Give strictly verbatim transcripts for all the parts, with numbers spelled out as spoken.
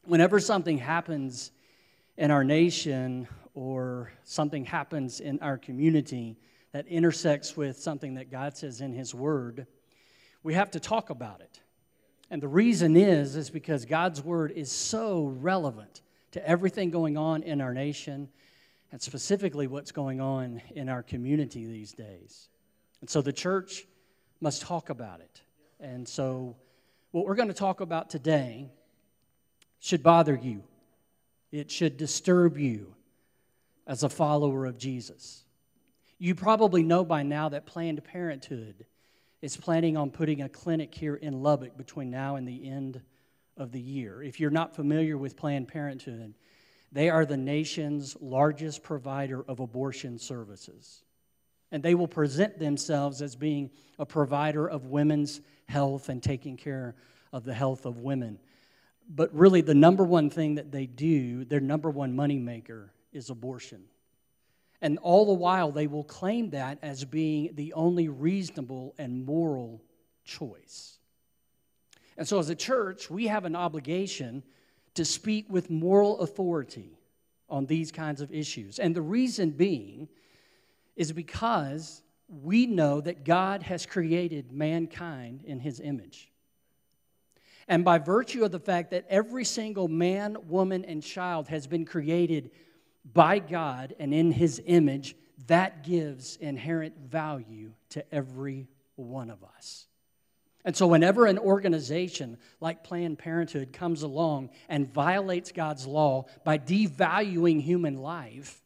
whenever something happens in our nation or something happens in our community that intersects with something that God says in His Word, we have to talk about it. And the reason is, is because God's Word is so relevant to everything going on in our nation and specifically what's going on in our community these days. And so the church must talk about it. And so what we're going to talk about today should bother you. It should disturb you as a follower of Jesus. You probably know by now that Planned Parenthood is planning on putting a clinic here in Lubbock between now and the end of the year. If you're not familiar with Planned Parenthood, they are the nation's largest provider of abortion services. And they will present themselves as being a provider of women's health and taking care of the health of women. But really, the number one thing that they do, their number one moneymaker, is abortion. And all the while, they will claim that as being the only reasonable and moral choice. And so as a church, we have an obligation to speak with moral authority on these kinds of issues. And the reason being is because we know that God has created mankind in His image. And by virtue of the fact that every single man, woman, and child has been created by God and in His image, that gives inherent value to every one of us. And so whenever an organization like Planned Parenthood comes along and violates God's law by devaluing human life,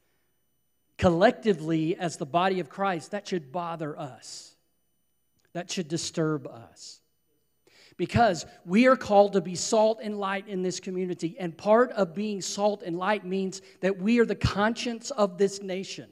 collectively as the body of Christ, that should bother us. That should disturb us. Because we are called to be salt and light in this community. And part of being salt and light means that we are the conscience of this nation.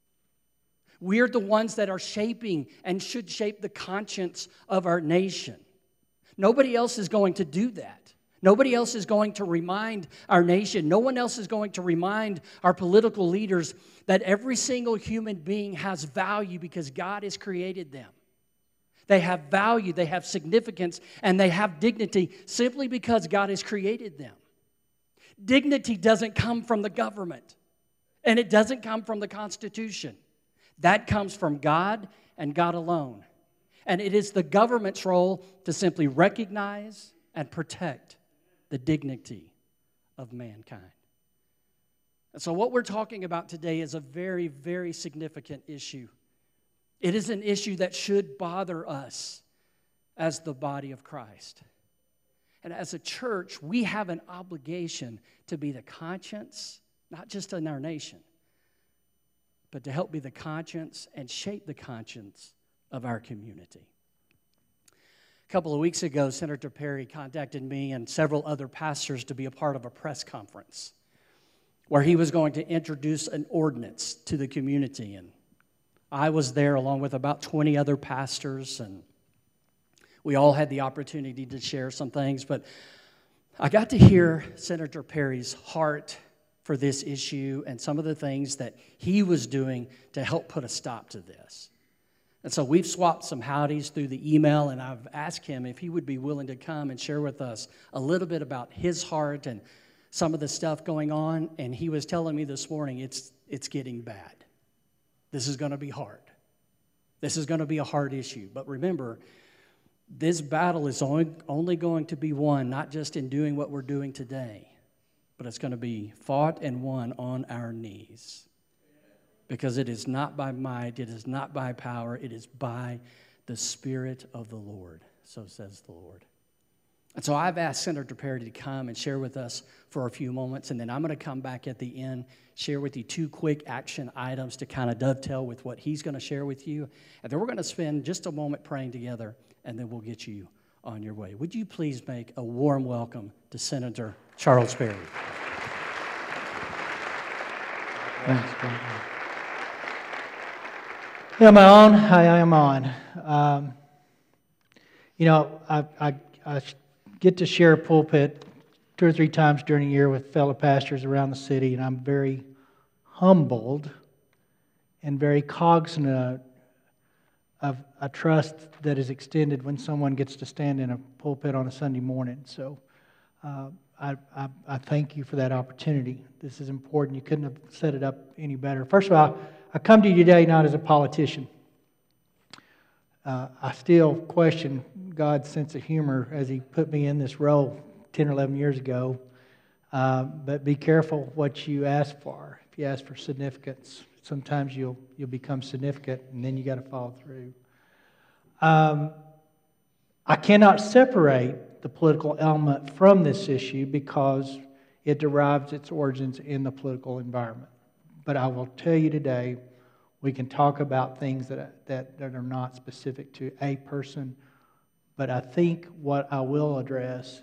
We are the ones that are shaping and should shape the conscience of our nation. Nobody else is going to do that. Nobody else is going to remind our nation. No one else is going to remind our political leaders that every single human being has value because God has created them. They have value, they have significance, and they have dignity simply because God has created them. Dignity doesn't come from the government, and it doesn't come from the Constitution. That comes from God and God alone. And it is the government's role to simply recognize and protect the dignity of mankind. And so what we're talking about today is a very, very significant issue. It is an issue that should bother us as the body of Christ. And as a church, we have an obligation to be the conscience, not just in our nation, but to help be the conscience and shape the conscience of our community. A couple of weeks ago, Senator Perry contacted me and several other pastors to be a part of a press conference where he was going to introduce an ordinance to the community. And I was there along with about twenty other pastors, and we all had the opportunity to share some things. But I got to hear Senator Perry's heart for this issue and some of the things that he was doing to help put a stop to this. And so we've swapped some howdies through the email, and I've asked him if he would be willing to come and share with us a little bit about his heart and some of the stuff going on. And he was telling me this morning, it's it's getting bad. This is going to be hard. This is going to be a hard issue. But remember, this battle is only, only going to be won, not just in doing what we're doing today, but it's going to be fought and won on our knees. Because it is not by might, it is not by power, it is by the Spirit of the Lord. So says the Lord. And so I've asked Senator Perry to come and share with us for a few moments, and then I'm going to come back at the end, share with you two quick action items to kind of dovetail with what he's going to share with you. And then we're going to spend just a moment praying together, and then we'll get you on your way. Would you please make a warm welcome to Senator Charles Perry? Thanks, Brandon. Am I on? I am on. Um, you know, I, I, I get to share a pulpit two or three times during the year with fellow pastors around the city, and I'm very humbled and very cognizant of a trust that is extended when someone gets to stand in a pulpit on a Sunday morning. So uh, I, I, I thank you for that opportunity. This is important. You couldn't have set it up any better. First of all, I come to you today not as a politician. Uh, I still question God's sense of humor as He put me in this role ten or eleven years ago. Uh, but be careful what you ask for. If you ask for significance, sometimes you'll you'll become significant, and then you got to follow through. Um, I cannot separate the political element from this issue because it derives its origins in the political environment. But I will tell you today, we can talk about things that that, that are not specific to a person. But I think what I will address,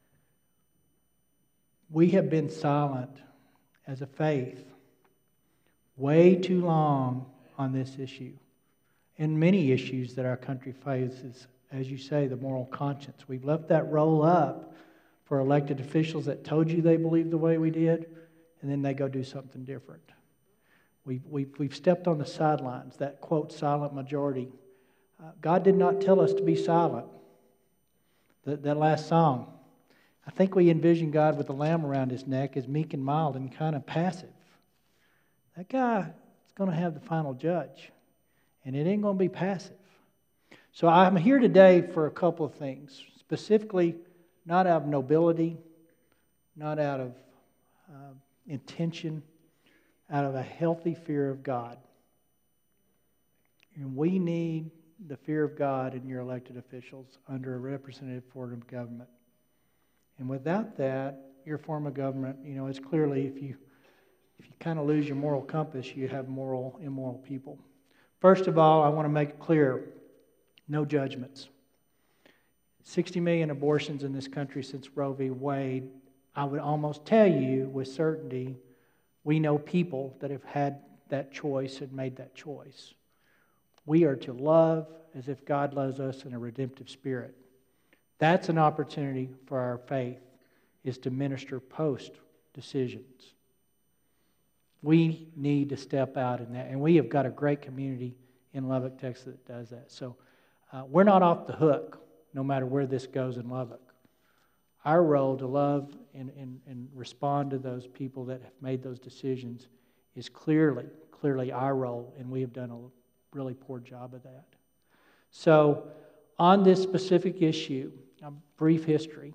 we have been silent as a faith way too long on this issue and many issues that our country faces. As you say, the moral conscience. We've left that roll up for elected officials that told you they believed the way we did, and then they go do something different. We've, we've, we've stepped on the sidelines, that quote, silent majority. Uh, God did not tell us to be silent. That, that last song, I think we envision God with a lamb around His neck as meek and mild and kind of passive. That guy is going to have the final judge, and it ain't going to be passive. So I'm here today for a couple of things, specifically not out of nobility, not out of uh, intention, out of a healthy fear of God. And we need the fear of God in your elected officials under a representative form of government. And without that, your form of government, you know, it's clearly if you if you kind of lose your moral compass, you have moral, immoral people. First of all, I want to make it clear, no judgments. sixty million abortions in this country since Roe v. Wade. I would almost tell you with certainty, we know people that have had that choice and made that choice. We are to love as if God loves us in a redemptive spirit. That's an opportunity for our faith, is to minister post-decisions. We need to step out in that, and we have got a great community in Lubbock, Texas that does that. So uh, we're not off the hook no matter where this goes in Lubbock. Our role to love and, and, and respond to those people that have made those decisions is clearly, clearly our role, and we have done a really poor job of that. So on this specific issue, a brief history.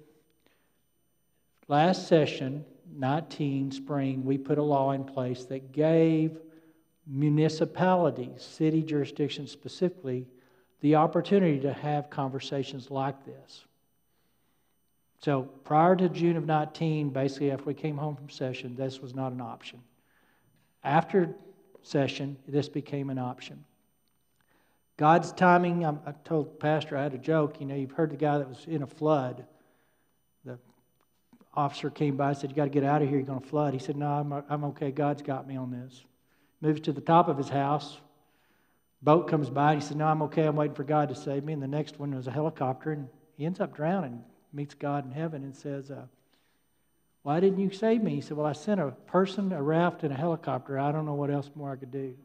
Last session, nineteen spring, we put a law in place that gave municipalities, city jurisdictions specifically, the opportunity to have conversations like this. So prior to June of nineteen, basically after we came home from session, this was not an option. After session, this became an option. God's timing, I, I told the pastor, I had a joke, you know, you've heard the guy that was in a flood. The officer came by and said, you got to get out of here, you're going to flood. He said, no, I'm, I'm okay, God's got me on this. Moves to the top of his house. Boat comes by, and he said, no, I'm okay, I'm waiting for God to save me. And the next one was a helicopter, and he ends up drowning, meets God in heaven and says, uh, why didn't you save me? He said, well, I sent a person, a raft, and a helicopter. I don't know what else more I could do.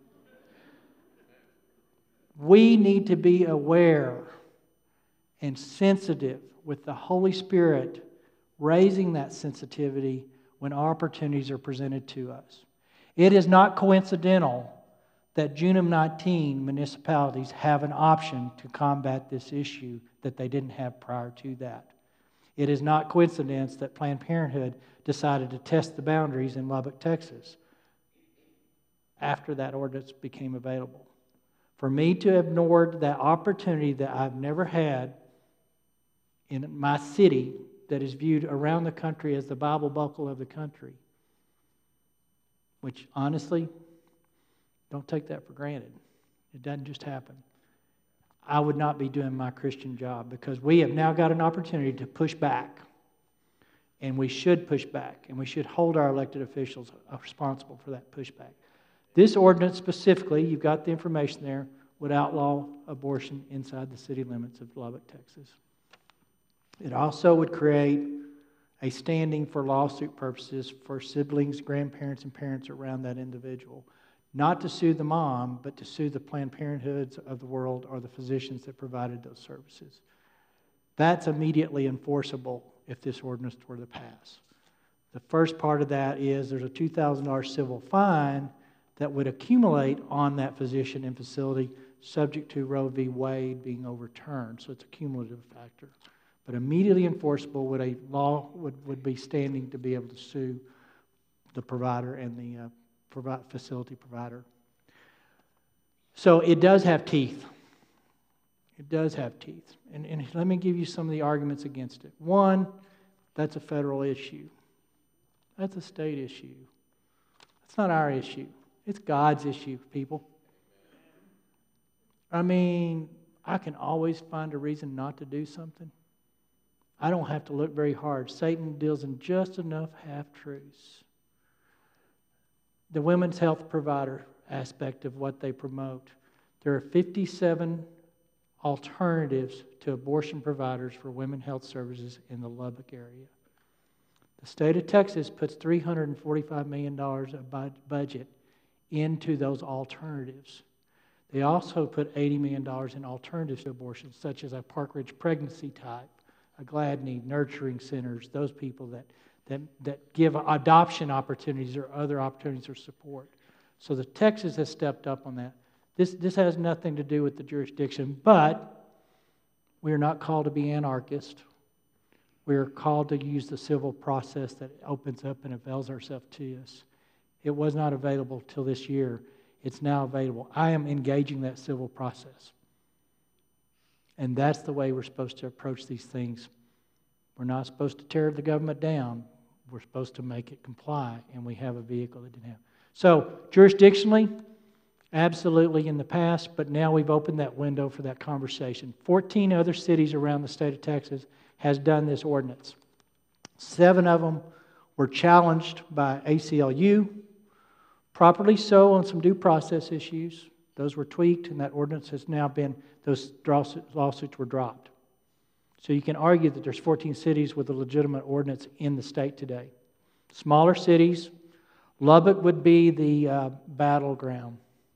We need to be aware and sensitive with the Holy Spirit raising that sensitivity when opportunities are presented to us. It is not coincidental that June of nineteen municipalities have an option to combat this issue that they didn't have prior to that. It is not coincidence that Planned Parenthood decided to test the boundaries in Lubbock, Texas after that ordinance became available. For me to have ignored that opportunity that I've never had in my city that is viewed around the country as the Bible buckle of the country, which honestly, don't take that for granted. It doesn't just happen. I would not be doing my Christian job because we have now got an opportunity to push back. And we should push back. And we should hold our elected officials responsible for that pushback. This ordinance specifically, you've got the information there, would outlaw abortion inside the city limits of Lubbock, Texas. It also would create a standing for lawsuit purposes for siblings, grandparents, and parents around that individual. Not to sue the mom, but to sue the Planned Parenthoods of the world or the physicians that provided those services. That's immediately enforceable if this ordinance were to pass. The first part of that is there's a two thousand dollars civil fine that would accumulate on that physician and facility subject to Roe v. Wade being overturned. So it's a cumulative factor. But immediately enforceable would a law would, would be standing to be able to sue the provider and the uh, provi- facility provider. So it does have teeth. It does have teeth. And, and let me give you some of the arguments against it. One, that's a federal issue. That's a state issue. It's not our issue. It's God's issue, people. I mean, I can always find a reason not to do something. I don't have to look very hard. Satan deals in just enough half-truths. The women's health provider aspect of what they promote. There are fifty-seven alternatives to abortion providers for women's health services in the Lubbock area. The state of Texas puts three hundred forty-five million dollars of budget into those alternatives. They also put eighty million dollars in alternatives to abortion, such as a Park Ridge pregnancy type, a Glad Need, nurturing centers, those people that, that, that give adoption opportunities or other opportunities or support. So the Texas has stepped up on that. This, this has nothing to do with the jurisdiction, but we are not called to be anarchists. We are called to use the civil process that opens up and avails ourselves to us. It was not available till this year. It's now available. I am engaging that civil process. And that's the way we're supposed to approach these things. We're not supposed to tear the government down. We're supposed to make it comply, and we have a vehicle that didn't have. So, jurisdictionally, absolutely in the past, but now we've opened that window for that conversation. fourteen other cities around the state of Texas has done this ordinance. Seven of them were challenged by A C L U, properly so on some due process issues. Those were tweaked, and that ordinance has now been, those lawsuits were dropped. So you can argue that there's fourteen cities with a legitimate ordinance in the state today. Smaller cities, Lubbock would be the uh, battleground.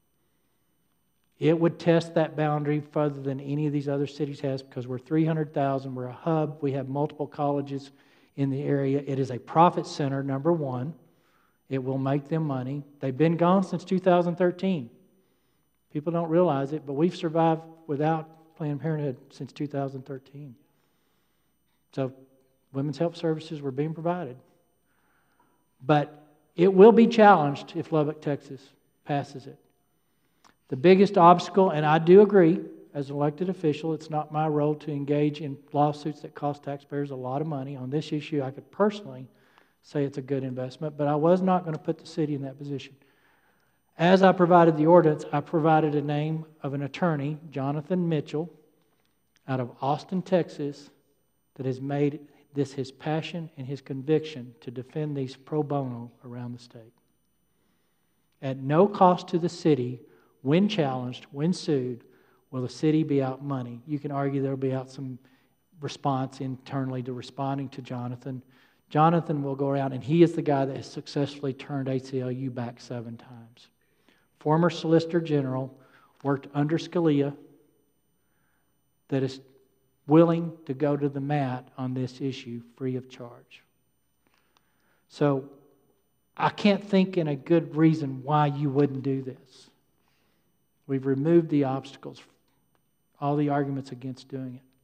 It would test that boundary further than any of these other cities has because we're three hundred thousand, we're a hub, we have multiple colleges in the area. It is a profit center, number one. It will make them money. They've been gone since two thousand thirteen. People don't realize it, but we've survived without Planned Parenthood since two thousand thirteen. So women's health services were being provided. But it will be challenged if Lubbock, Texas passes it. The biggest obstacle, and I do agree, as an elected official, it's not my role to engage in lawsuits that cost taxpayers a lot of money. On this issue, I could personally say it's a good investment, but I was not going to put the city in that position. As I provided the ordinance, I provided a name of an attorney, Jonathan Mitchell, out of Austin, Texas, that has made this his passion and his conviction to defend these pro bono around the state. At no cost to the city, when challenged, when sued, will the city be out money. You can argue there will be out some response internally to responding to Jonathan. Jonathan will go around, and he is the guy that has successfully turned A C L U back seven times. Former Solicitor General, worked under Scalia, that is willing to go to the mat on this issue free of charge. So I can't think in a good reason why you wouldn't do this. We've removed the obstacles, all the arguments against doing it.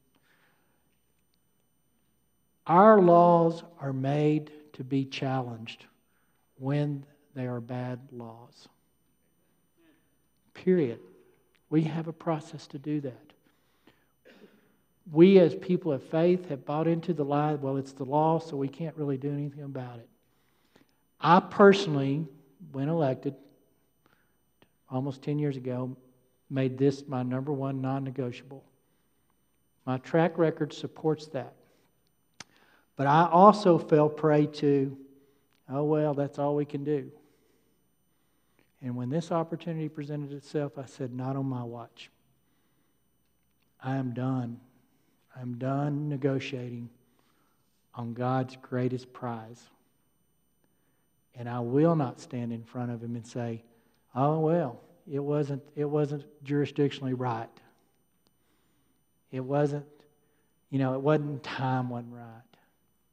Our laws are made to be challenged when they are bad laws. Period. We have a process to do that. We as people of faith have bought into the lie, well, it's the law, so we can't really do anything about it. I personally, when elected, almost ten years ago, made this my number one non-negotiable. My track record supports that. But I also fell prey to, oh, well, that's all we can do. And when this opportunity presented itself, I said, not on my watch. I am done. I'm done negotiating on God's greatest prize. And I will not stand in front of Him and say, oh, well, it wasn't, it wasn't jurisdictionally right. It wasn't, you know, it wasn't, time wasn't right.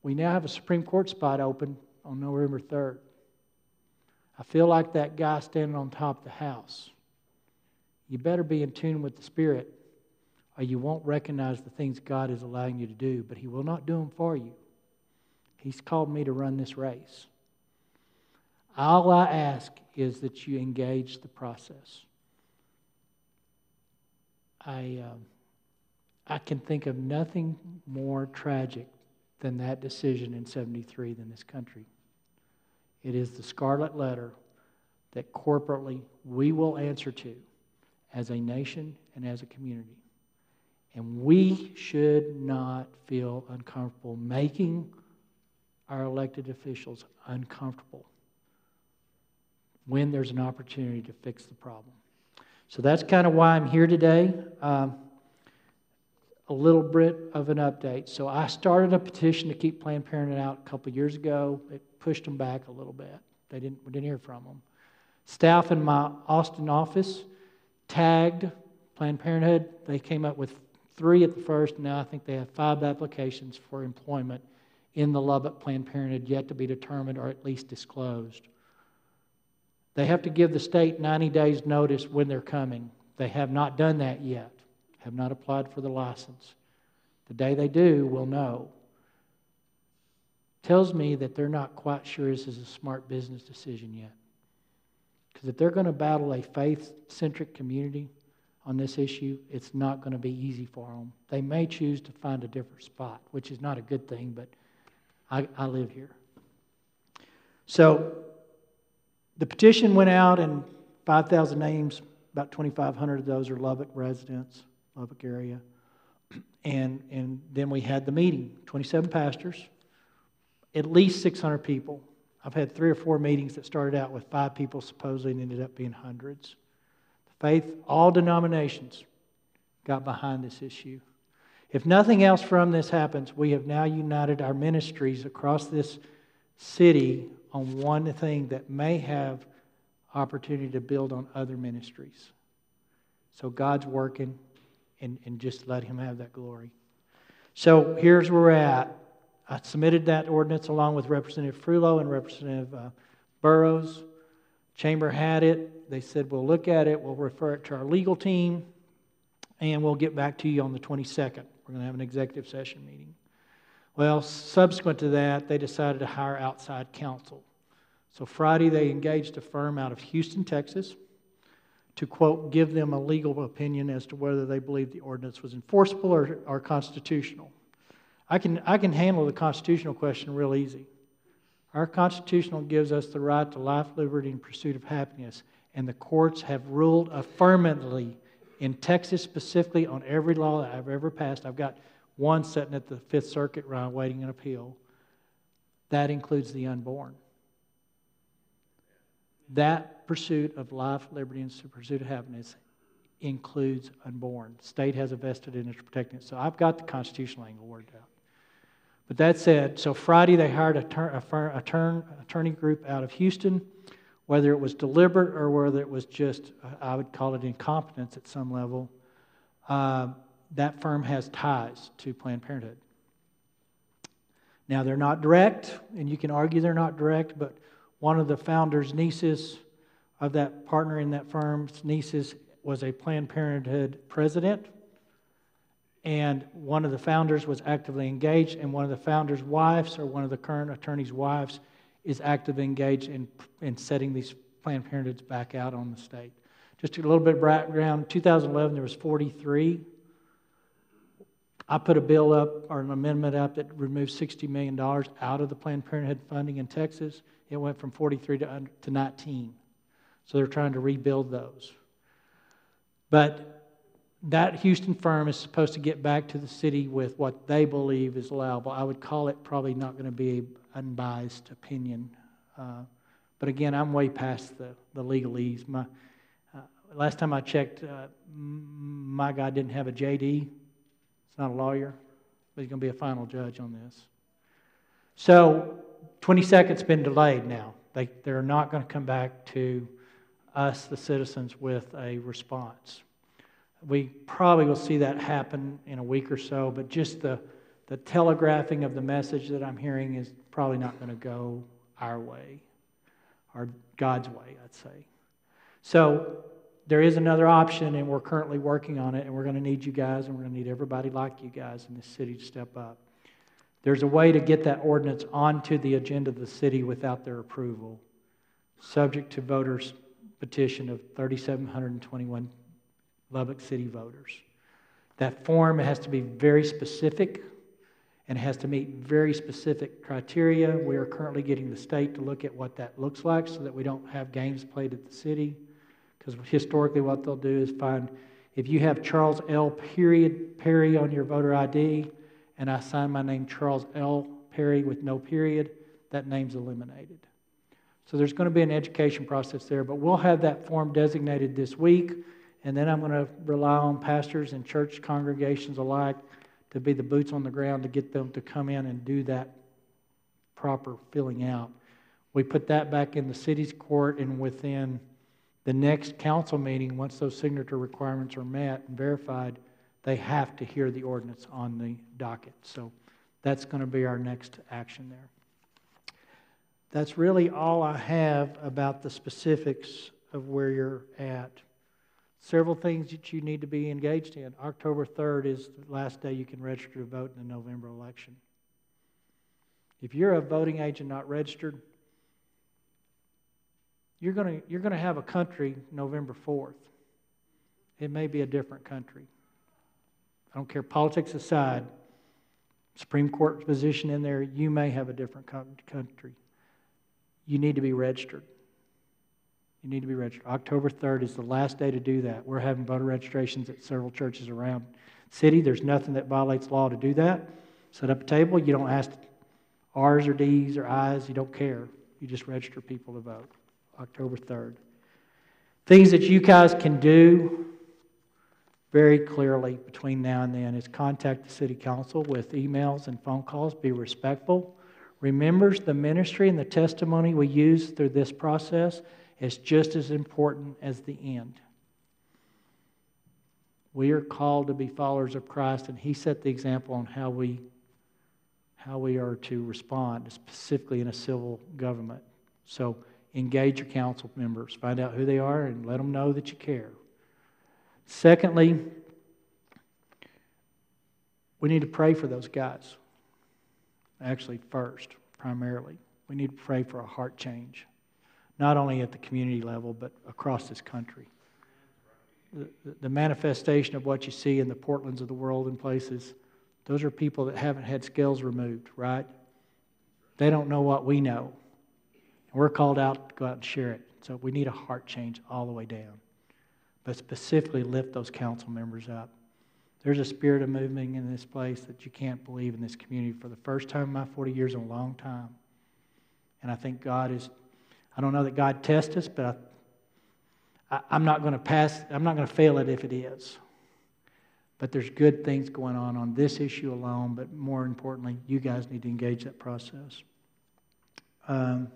We now have a Supreme Court spot open on November third. I feel like that guy standing on top of the house. You better be in tune with the Spirit, or you won't recognize the things God is allowing you to do, but He will not do them for you. He's called me to run this race. All I ask is that you engage the process. I, um, I can think of nothing more tragic than that decision in seventy-three than this country. It is the scarlet letter that corporately we will answer to as a nation and as a community. And we should not feel uncomfortable making our elected officials uncomfortable when there's an opportunity to fix the problem. So that's kind of why I'm here today. Um, a little bit of an update. So I started a petition to keep Planned Parenthood out a couple of years ago. It pushed them back a little bit. They didn't, we didn't hear from them. Staff in my Austin office tagged Planned Parenthood. They came up with three at the first. Now I think they have five applications for employment in the Lubbock Planned Parenthood yet to be determined or at least disclosed. They have to give the state ninety days notice when they're coming. They have not done that yet, have not applied for the license. The day they do, we'll know. Tells me that they're not quite sure this is a smart business decision yet. Because if they're going to battle a faith-centric community on this issue, it's not going to be easy for them. They may choose to find a different spot, which is not a good thing, but I, I live here. So the petition went out and five thousand names, about twenty-five hundred of those are Lubbock residents, Lubbock area. And, and then we had the meeting, twenty-seven pastors, at least six hundred people. I've had three or four meetings that started out with five people supposedly and ended up being hundreds. Faith, all denominations got behind this issue. If nothing else from this happens, we have now united our ministries across this city on one thing that may have opportunity to build on other ministries. So God's working, and, and just let Him have that glory. So here's where we're at. I submitted that ordinance along with Representative Frullo and Representative uh, Burrows. Chamber had it. They said, we'll look at it, we'll refer it to our legal team, and we'll get back to you on the twenty-second. We're going to have an executive session meeting. Well, subsequent to that, they decided to hire outside counsel. So Friday, they engaged a firm out of Houston, Texas, to, quote, give them a legal opinion as to whether they believe the ordinance was enforceable or, or constitutional. I can, I can handle the constitutional question real easy. Our Constitutional gives us the right to life, liberty, and pursuit of happiness. And the courts have ruled affirmatively in Texas specifically on every law that I've ever passed. I've got one sitting at the Fifth Circuit right waiting an appeal. That includes the unborn. That pursuit of life, liberty, and pursuit of happiness includes unborn. The state has a vested interest in protecting it. So I've got the constitutional angle worked out. But that said, so Friday they hired a, tur- a, fir- a turn, attorney group out of Houston. Whether it was deliberate or whether it was just, I would call it incompetence at some level, uh, that firm has ties to Planned Parenthood. Now, they're not direct, and you can argue they're not direct, but one of the founders' nieces of that partner in that firm's nieces was a Planned Parenthood president. And one of the founders was actively engaged, and one of the founders' wives, or one of the current attorney's wives, is actively engaged in, in setting these Planned Parenthoods back out on the state. Just a little bit of background. In two thousand eleven, there was forty-three. I put a bill up, or an amendment up, that removed sixty million dollars out of the Planned Parenthood funding in Texas. It went from forty-three to, to nineteen. So they're trying to rebuild those. But that Houston firm is supposed to get back to the city with what they believe is allowable. I would call it probably not going to be an unbiased opinion. Uh, but again, I'm way past the, the legalese. My, uh, last time I checked, uh, my guy didn't have a J D. He's not a lawyer, but he's going to be a final judge on this. So twenty-second's been delayed now. They, they're not going to come back to us, the citizens, with a response. We probably will see that happen in a week or so, but just the the telegraphing of the message that I'm hearing is probably not going to go our way, or God's way, I'd say. So there is another option, and we're currently working on it, and we're going to need you guys, and we're going to need everybody like you guys in this city to step up. There's a way to get that ordinance onto the agenda of the city without their approval, subject to voters' petition of three thousand seven hundred twenty-one Lubbock City voters. That form has to be very specific and has to meet very specific criteria. We are currently getting the state to look at what that looks like so that we don't have games played at the city. Because historically what they'll do is find, if you have Charles L. period Perry on your voter I D, and I sign my name Charles L. Perry with no period, that name's eliminated. So there's going to be an education process there, but we'll have that form designated this week, and then I'm going to rely on pastors and church congregations alike to be the boots on the ground to get them to come in and do that proper filling out. We put that back in the city's court, and within the next council meeting, once those signature requirements are met and verified, they have to hear the ordinance on the docket. So that's going to be our next action there. That's really all I have about the specifics of where you're at. Several things that you need to be engaged in. October third is the last day you can register to vote in the November election. If you're a voting agent not registered, you're going to, you're going to have a country November fourth. It may be a different country. I don't care, politics aside, Supreme Court position in there, you may have a different country. You need to be registered. You need to be registered. October third is the last day to do that. We're having voter registrations at several churches around the city. There's nothing that violates law to do that. Set up a table. You don't ask R's or D's or I's. You don't care. You just register people to vote. October third. Things that you guys can do very clearly between now and then is contact the city council with emails and phone calls. Be respectful. Remembers the ministry and the testimony we use through this process is just as important as the end. We are called to be followers of Christ, and He set the example on how we, how we are to respond, specifically in a civil government. So engage your council members. Find out who they are and let them know that you care. Secondly, we need to pray for those guys. Actually, first, primarily, we need to pray for a heart change. Not only at the community level, but across this country. The, the manifestation of what you see in the Portlands of the world and places, those are people that haven't had scales removed, right? They don't know what we know. And we're called out to go out and share it. So we need a heart change all the way down. But specifically lift those council members up. There's a spirit of moving in this place that you can't believe in this community for the first time in my forty years in a long time. And I think God is... I don't know that God tests us, but I, I, I'm not going to pass, I'm not going to fail it if it is. But there's good things going on on this issue alone, but more importantly, you guys need to engage that process. Um,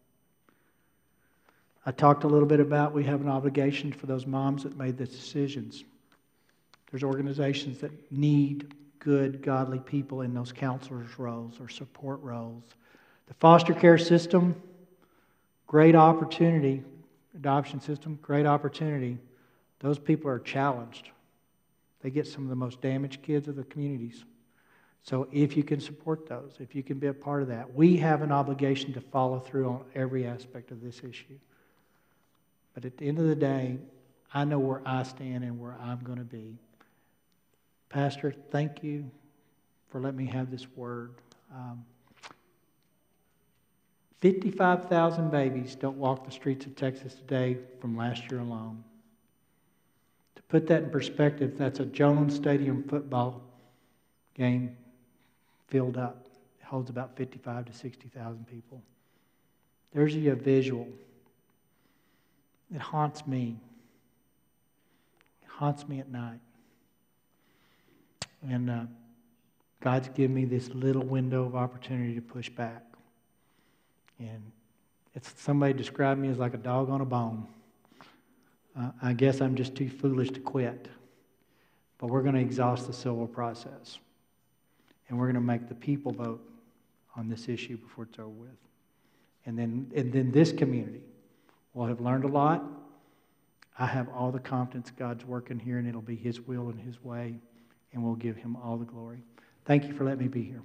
I talked a little bit about we have an obligation for those moms that made the decisions. There's organizations that need good, godly people in those counselors' roles or support roles. The foster care system, great opportunity. Adoption system, great opportunity. Those people are challenged. They get some of the most damaged kids of the communities. So if you can support those, if you can be a part of that, we have an obligation to follow through on every aspect of this issue. But at the end of the day, I know where I stand and where I'm going to be. Pastor, thank you for letting me have this word. Um, fifty-five thousand babies don't walk the streets of Texas today from last year alone. To put that in perspective, that's a Jones Stadium football game filled up. It holds about fifty-five to sixty thousand people. There's a visual. It haunts me. It haunts me at night. And uh, God's given me this little window of opportunity to push back. And it's somebody described me as like a dog on a bone. Uh, I guess I'm just too foolish to quit. But we're going to exhaust the civil process. and we're going to make the people vote on this issue before it's over with. And then, and then this community will have learned a lot. I have all the confidence God's working here, and it'll be His will and His way, and we'll give Him all the glory. Thank you for letting me be here.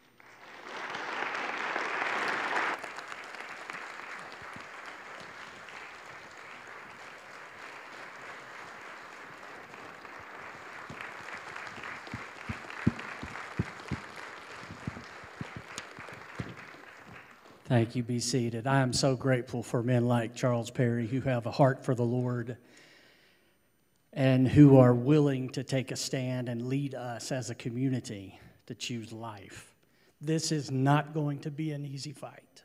Thank you. Be seated. I am so grateful for men like Charles Perry who have a heart for the Lord and who are willing to take a stand and lead us as a community to choose life. This is not going to be an easy fight.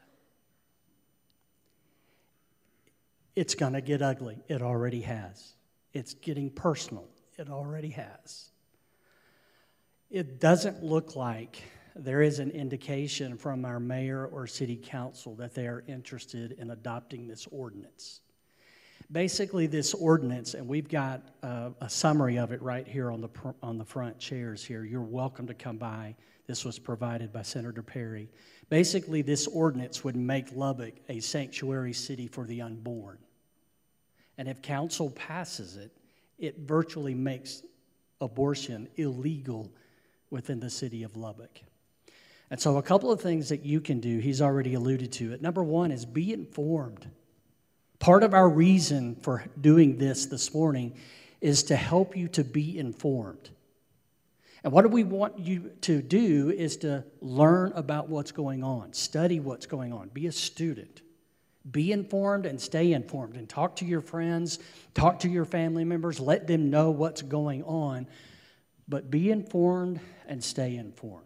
It's going to get ugly. It already has. It's getting personal. It already has. It doesn't look like there is an indication from our mayor or city council that they are interested in adopting this ordinance. Basically, this ordinance, and we've got uh, a summary of it right here on the pr- on the front chairs here. You're welcome to come by. This was provided by Senator Perry. Basically, this ordinance would make Lubbock a sanctuary city for the unborn. And if council passes it, it virtually makes abortion illegal within the city of Lubbock. And so a couple of things that you can do, he's already alluded to it. Number one is be informed. Part of our reason for doing this this morning is to help you to be informed. And what do we want you to do is to learn about what's going on, study what's going on, be a student. Be informed and stay informed, and talk to your friends, talk to your family members, let them know what's going on. But be informed and stay informed.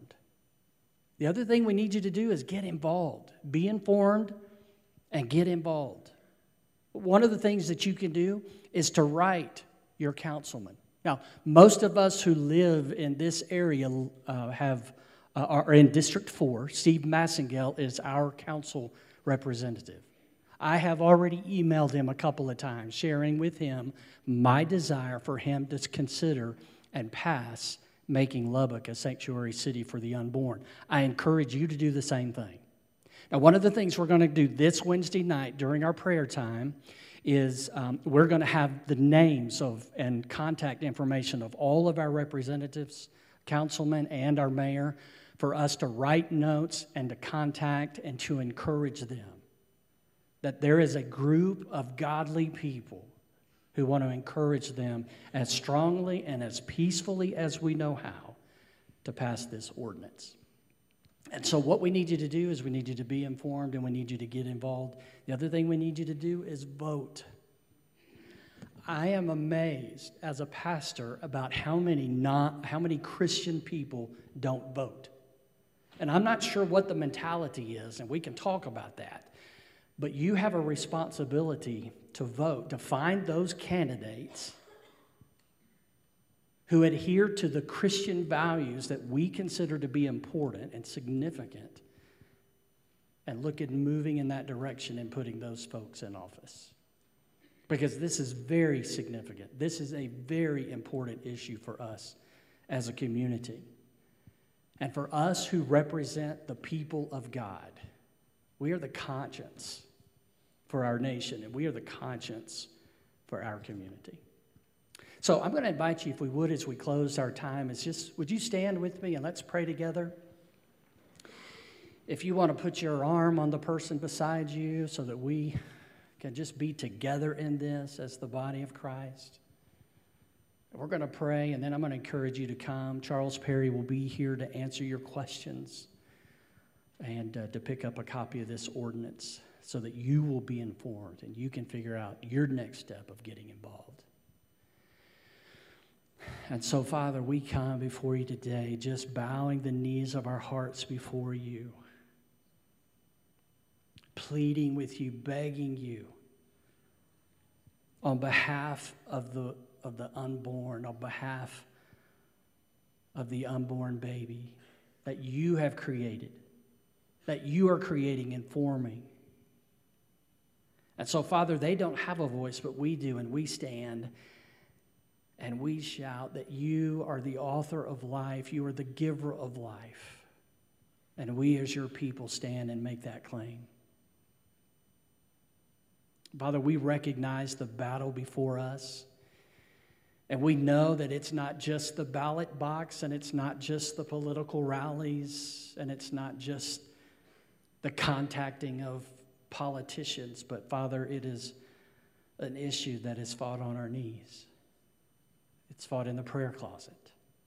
The other thing we need you to do is get involved. Be informed and get involved. One of the things that you can do is to write your councilman. Now, most of us who live in this area uh, have uh, are in District four. Steve Massengale is our council representative. I have already emailed him a couple of times, sharing with him my desire for him to consider and pass making Lubbock a sanctuary city for the unborn. I encourage you to do the same thing. Now, one of the things we're going to do this Wednesday night during our prayer time is um, we're going to have the names of and contact information of all of our representatives, councilmen, and our mayor for us to write notes and to contact and to encourage them that there is a group of godly people who want to encourage them as strongly and as peacefully as we know how to pass this ordinance. And so what we need you to do is we need you to be informed and we need you to get involved. The other thing we need you to do is vote. I am amazed as a pastor about how many not, how many Christian people don't vote. And I'm not sure what the mentality is, and we can talk about that. But you have a responsibility to vote, to find those candidates who adhere to the Christian values that we consider to be important and significant, and look at moving in that direction and putting those folks in office. Because this is very significant. This is a very important issue for us as a community. And for us who represent the people of God, we are the conscience for our nation, and we are the conscience for our community. So I'm going to invite you, if we would, as we close our time, is just, would you stand with me and let's pray together? If you want to put your arm on the person beside you so that we can just be together in this as the body of Christ. We're going to pray, and then I'm going to encourage you to come. Charles Perry will be here to answer your questions and uh, to pick up a copy of this ordinance so that you will be informed and you can figure out your next step of getting involved. And so, Father, we come before you today just bowing the knees of our hearts before you, pleading with you, begging you on behalf of the, of the unborn, on behalf of the unborn baby that you have created, that you are creating and forming. And so, Father, they don't have a voice, but we do, and we stand And we shout that you are the author of life. You are the giver of life. And we as your people stand and make that claim. Father, we recognize the battle before us. And we know that it's not just the ballot box, and it's not just the political rallies, and it's not just the contacting of politicians, but Father, it is an issue that is fought on our knees. It's fought in the prayer closet.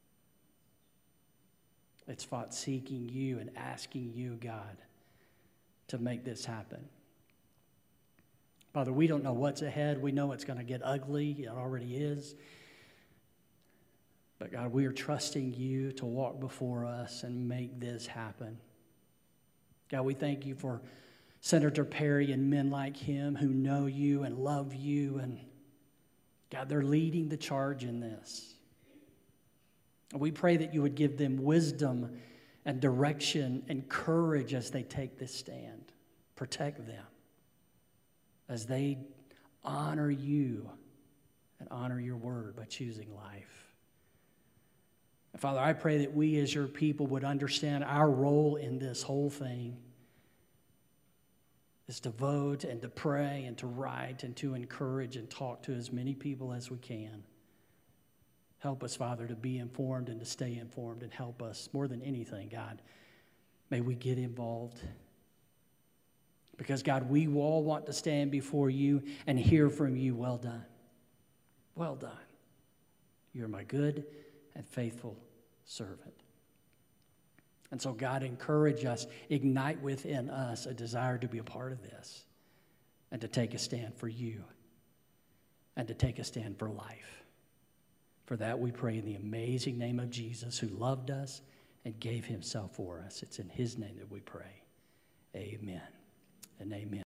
It's fought seeking you and asking you, God, to make this happen. Father, we don't know what's ahead. We know it's going to get ugly. It already is. But God, we are trusting you to walk before us and make this happen. God, we thank you for Senator Perry and men like him who know you and love you. And God, they're leading the charge in this. We pray that you would give them wisdom and direction and courage as they take this stand. Protect them as they honor you and honor your word by choosing life. And Father, I pray that we as your people would understand our role in this whole thing is to vote and to pray and to write and to encourage and talk to as many people as we can. Help us, Father, to be informed and to stay informed, and help us more than anything, God. May we get involved. Because, God, we all want to stand before you and hear from you. Well done. Well done. You're my good and faithful servant. And so, God, encourage us, ignite within us a desire to be a part of this and to take a stand for you and to take a stand for life. For that we pray in the amazing name of Jesus, who loved us and gave himself for us. It's in his name that we pray. Amen and amen.